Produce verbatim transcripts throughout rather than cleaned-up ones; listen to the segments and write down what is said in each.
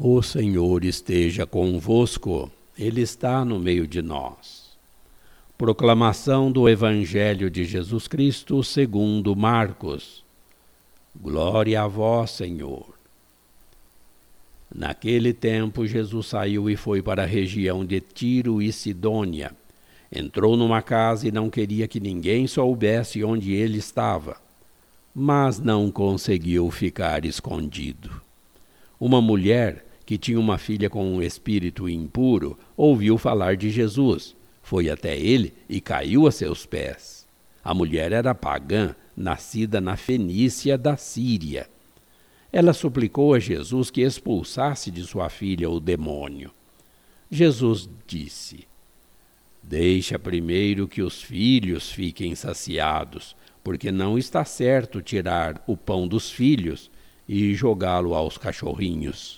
O Senhor esteja convosco, Ele está no meio de nós. Proclamação do Evangelho de Jesus Cristo segundo Marcos. Glória a vós, Senhor. Naquele tempo, Jesus saiu e foi para a região de Tiro e Sidônia. Entrou numa casa e não queria que ninguém soubesse onde ele estava, mas não conseguiu ficar escondido. Uma mulher que tinha uma filha com um espírito impuro ouviu falar de Jesus. Foi até ele e caiu a seus pés. A mulher era pagã, nascida na Fenícia da Síria. Ela suplicou a Jesus que expulsasse de sua filha o demônio. Jesus disse: Deixa primeiro que os filhos fiquem saciados, porque não está certo tirar o pão dos filhos e jogá-lo aos cachorrinhos.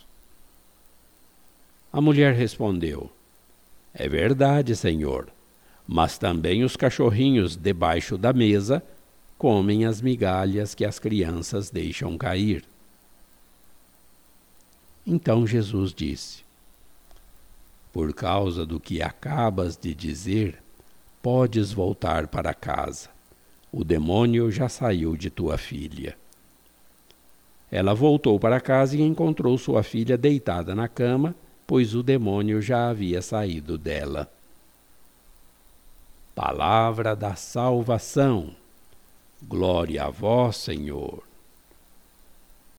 A mulher respondeu: É verdade, Senhor, mas também os cachorrinhos debaixo da mesa comem as migalhas que as crianças deixam cair. Então Jesus disse: Por causa do que acabas de dizer, podes voltar para casa. O demônio já saiu de tua filha. Ela voltou para casa e encontrou sua filha deitada na cama, pois o demônio já havia saído dela. Palavra da salvação. Glória a vós, Senhor.